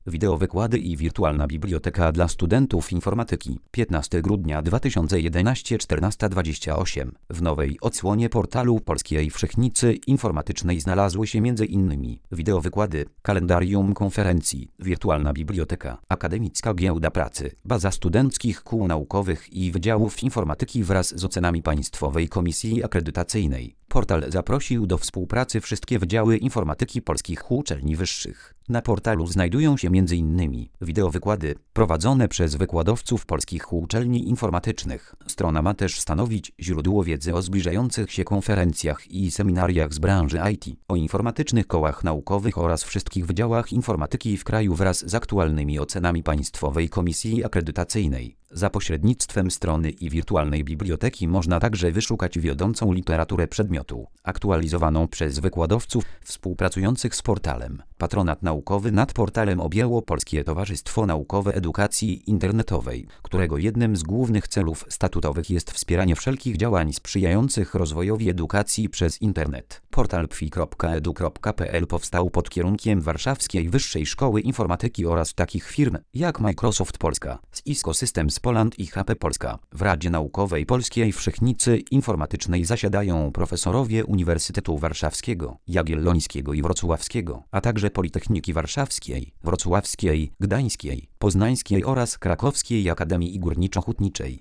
Wideowykłady i wirtualna biblioteka dla studentów informatyki. 15 grudnia 2011 14:28. W nowej odsłonie portalu Polskiej Wszechnicy Informatycznej znalazły się m.in. wideowykłady, kalendarium konferencji, wirtualna biblioteka, akademicka giełda pracy, baza studenckich kół naukowych i wydziałów informatyki wraz z ocenami Państwowej Komisji Akredytacyjnej. Portal zaprosił do współpracy wszystkie wydziały informatyki polskich uczelni wyższych. Na portalu znajdują się m.in. wideowykłady prowadzone przez wykładowców polskich uczelni informatycznych. Strona ma też stanowić źródło wiedzy o zbliżających się konferencjach i seminariach z branży IT, o informatycznych kołach naukowych oraz wszystkich wydziałach informatyki w kraju wraz z aktualnymi ocenami Państwowej Komisji Akredytacyjnej. Za pośrednictwem strony i wirtualnej biblioteki można także wyszukać wiodącą literaturę przedmiotu, aktualizowaną przez wykładowców współpracujących z portalem. Patronat naukowy nad portalem objęło Polskie Towarzystwo Naukowe Edukacji Internetowej, którego jednym z głównych celów statutowych jest wspieranie wszelkich działań sprzyjających rozwojowi edukacji przez Internet. Portal pfi.edu.pl powstał pod kierunkiem Warszawskiej Wyższej Szkoły Informatyki oraz takich firm jak Microsoft Polska, Cisco Systems Poland i HP Polska. W Radzie Naukowej Polskiej Wszechnicy Informatycznej zasiadają profesorowie Uniwersytetu Warszawskiego, Jagiellońskiego i Wrocławskiego, a także Politechniki Warszawskiej, Wrocławskiej, Gdańskiej, Poznańskiej oraz Krakowskiej Akademii Górniczo-Hutniczej.